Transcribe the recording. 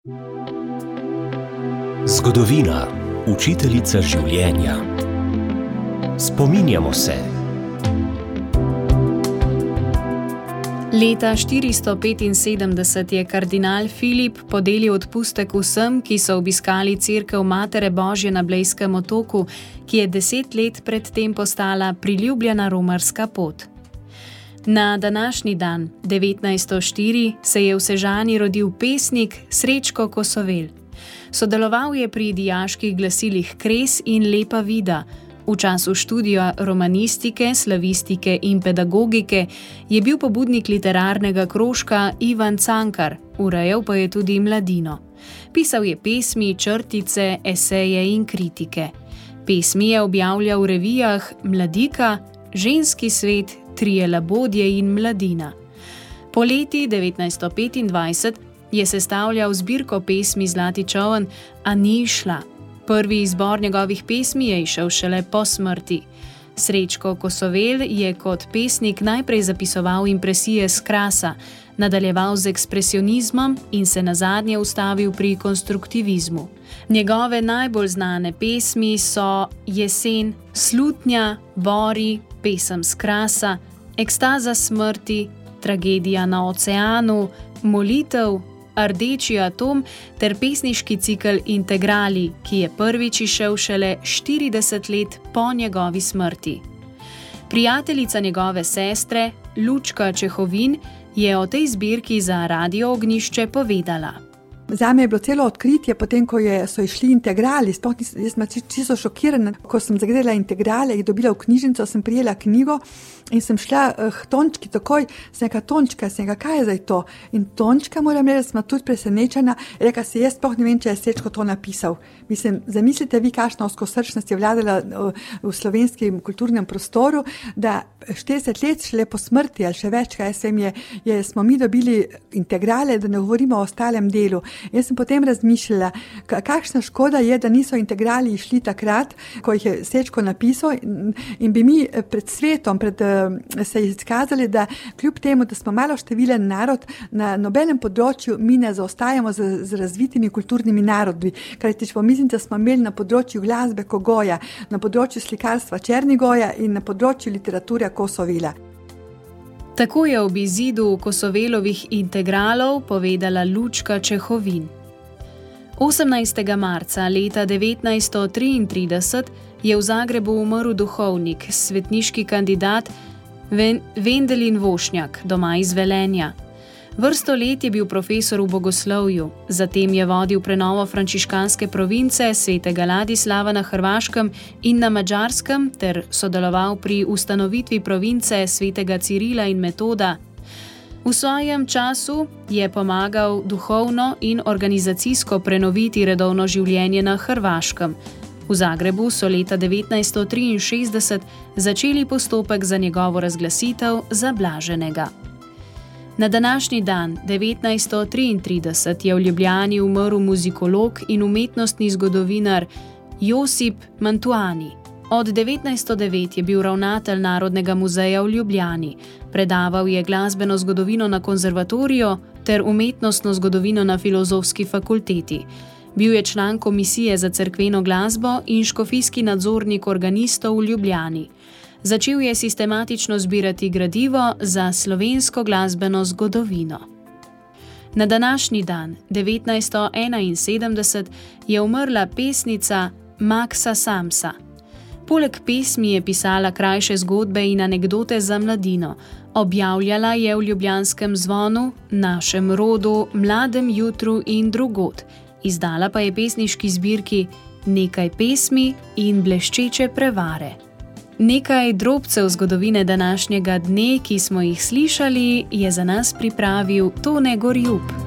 Zgodovina, učiteljica življenja. Spominjamo se. Leta 475 je kardinal Filip podelil odpustek vsem, ki so obiskali cerkev Matere Božje na Blejskem otoku, ki je 10 let predtem postala priljubljena romarska pot. Na današnji dan, 1904, se je v Sežani rodil pesnik Srečko Kosovel. Sodeloval je pri dijaških glasilih Kres in Lepa vida. V času študija romanistike, slavistike in pedagogike je bil pobudnik literarnega krožka Ivan Cankar, urejal pa je tudi Mladino. Pisal je pesmi, črtice, eseje in kritike. Pesmi je objavljal v revijah Mladika, Ženski svet, Trije labodje in Mladina. Poleti 1925 je sestavljal zbirko pesmi Zlati čoln, a ni izšla. Prvi izbor njegovih pesmi je izšel šele po smrti. Srečko Kosovel je kot pesnik najprej zapisoval impresije s Krasa, nadaljeval z ekspresionizmom in se nazadnje ustavil pri konstruktivizmu. Njegove najbolj znane pesmi so Jesen, Slutnja, Bori, Pesem s Krasa, Ekstaza smrti, Tragedija na oceanu, Molitev, Rdeči atom ter pesniški cikel Integrali, ki je prvič izšel šele 40 let po njegovi smrti. Prijateljica njegove sestre, Lučka Čehovin, je o tej zbirki za Radio Ognjišče povedala. Zame je bilo celo odkritje, potem ko so išli Integrali, jaz sem čisto šokirana, ko sem zagledala Integrale in dobila v knjižnico, sem prijela knjigo in sem šla k Tončki takoj, sem rekla, Tončka, kaj je zdaj to? In Tončka, moram reči, da sem tudi presenečena, rekla si, jaz sploh ne vem, če je Srečko to napisal. Mislim, zamislite vi, kakšna ozkosrčnost je vladala v slovenskem kulturnem prostoru, da 40 let šele po smrti ali še več, kaj smo mi dobili Integrale, da ne govorimo o ostalem delu. Jaz sem potem razmišljala, kakšna škoda je, da niso Integrali išli takrat, ko jih je Srečko napisal in bi mi pred svetom se izkazali, da kljub temu, da smo malo številen narod, na nobenem področju mi ne zaostajamo z razvitimi kulturnimi narodi. Mislim, da smo imeli na področju glasbe Kogoja, na področju slikarstva Černigoja in na področju literature Kosovila. Tako je ob izidu Kosovelovih Integralov povedala Lučka Čehovin. 18. marca leta 1933 je v Zagrebu umrl duhovnik, svetniški kandidat Vendelin Vošnjak, doma iz Velenja. Vrsto let je bil profesor v bogoslovju, zatem je vodil prenovo frančiškanske province svetega Ladislava na Hrvaškem in na Madžarskem ter sodeloval pri ustanovitvi province svetega Cirila in Metoda. V svojem času je pomagal duhovno in organizacijsko prenoviti redovno življenje na Hrvaškem. V Zagrebu so leta 1963 začeli postopek za njegovo razglasitev za blaženega. Na današnji dan, 1933, je v Ljubljani umrl muzikolog in umetnostni zgodovinar Josip Mantuani. Od 1909 je bil ravnatelj Narodnega muzeja v Ljubljani, predaval je glasbeno zgodovino na konzervatoriju ter umetnostno zgodovino na Filozofski fakulteti. Bil je član komisije za cerkveno glasbo in škofijski nadzornik organistov v Ljubljani. Začel je sistematično zbirati gradivo za slovensko glasbeno zgodovino. Na današnji dan, 1971, je umrla pesnica Maksa Samsa. Poleg pesmi je pisala krajše zgodbe in anekdote za mladino. Objavljala je v Ljubljanskem zvonu, Našem rodu, Mladem jutru in drugod. Izdala pa je pesniški zbirki Nekaj pesmi in Bleščeče prevare. Nekaj drobcev zgodovine današnjega dne, ki smo jih slišali, je za nas pripravil Tone Gorjup.